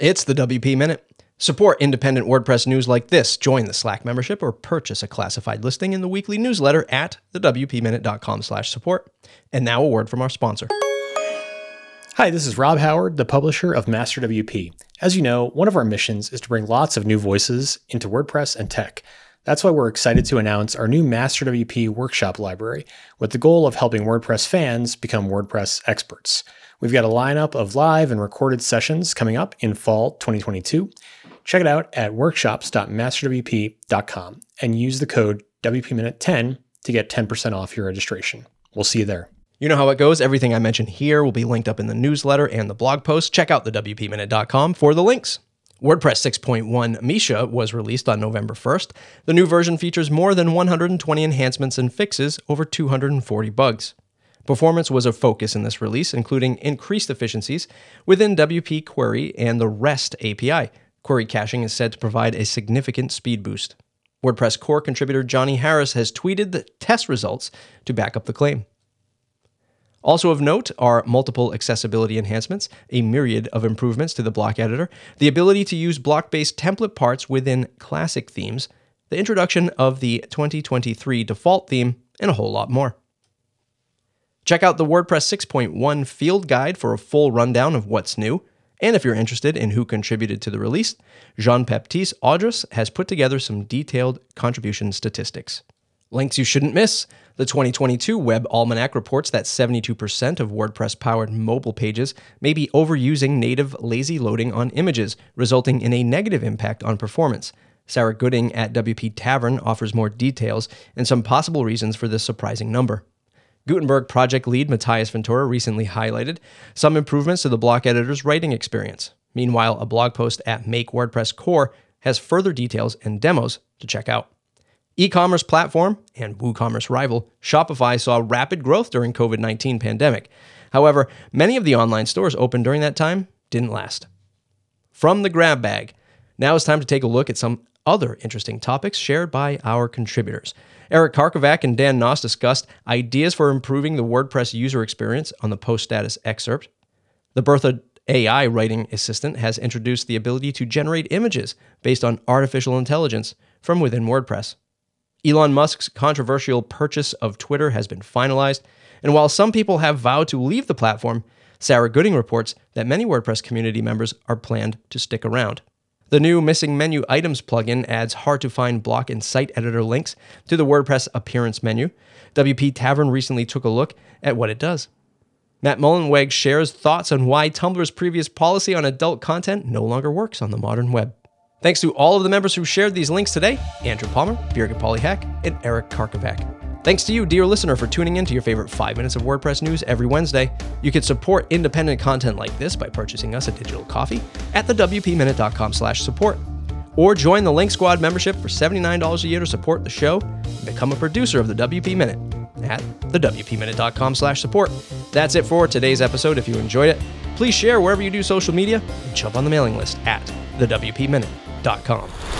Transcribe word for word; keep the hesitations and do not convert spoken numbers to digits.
It's the W P Minute. Support independent WordPress news like this. Join the Slack membership or purchase a classified listing in the weekly newsletter at the w p minute dot com slash support. And now a word from our sponsor. Hi, this is Rob Howard, the publisher of Master W P. As you know, one of our missions is to bring lots of new voices into WordPress and tech. That's why we're excited to announce our new Master W P workshop library with the goal of helping WordPress fans become WordPress experts. We've got a lineup of live and recorded sessions coming up in fall twenty twenty-two. Check it out at workshops dot master w p dot com and use the code W P minute ten to get ten percent off your registration. We'll see you there. You know how it goes. Everything I mentioned here will be linked up in the newsletter and the blog post. Check out the w p minute dot com for the links. WordPress six point one Misha was released on November first. The new version features more than one hundred twenty enhancements and fixes over two hundred forty bugs. Performance was a focus in this release, including increased efficiencies within W P Query and the REST A P I. Query caching is said to provide a significant speed boost. WordPress core contributor Johnny Harris has tweeted the test results to back up the claim. Also of note are multiple accessibility enhancements, a myriad of improvements to the block editor, the ability to use block-based template parts within classic themes, the introduction of the twenty twenty-three default theme, and a whole lot more. Check out the WordPress six point one field guide for a full rundown of what's new. And if you're interested in who contributed to the release, Jean-Baptiste Audras has put together some detailed contribution statistics. Links you shouldn't miss. The twenty twenty-two Web Almanac reports that seventy-two percent of WordPress-powered mobile pages may be overusing native lazy loading on images, resulting in a negative impact on performance. Sarah Gooding at W P Tavern offers more details and some possible reasons for this surprising number. Gutenberg project lead Matthias Ventura recently highlighted some improvements to the block editor's writing experience. Meanwhile, a blog post at Make WordPress Core has further details and demos to check out. E-commerce platform and WooCommerce rival Shopify saw rapid growth during covid nineteen pandemic. However, many of the online stores opened during that time didn't last. From the grab bag, now it's time to take a look at some other interesting topics shared by our contributors. Eric Karkovac and Dan Noss discussed ideas for improving the WordPress user experience on the post status excerpt. The Bertha A I writing assistant has introduced the ability to generate images based on artificial intelligence from within WordPress. Elon Musk's controversial purchase of Twitter has been finalized, and while some people have vowed to leave the platform, Sarah Gooding reports that many WordPress community members are planned to stick around. The new Missing Menu Items plugin adds hard-to-find block and site editor links to the WordPress appearance menu. W P Tavern recently took a look at what it does. Matt Mullenweg shares thoughts on why Tumblr's previous policy on adult content no longer works on the modern web. Thanks to all of the members who shared these links today: Andrew Palmer, Birgit Polyhack, and Eric Karkovac. Thanks to you, dear listener, for tuning in to your favorite five minutes of WordPress news every Wednesday. You can support independent content like this by purchasing us a digital coffee at the w p minute dot com slash support. Or join the Link Squad membership for seventy-nine dollars a year to support the show and become a producer of the W P Minute at the w p minute dot com slash support. That's it for today's episode. If you enjoyed it, please share wherever you do social media and jump on the mailing list at the w p minute dot com.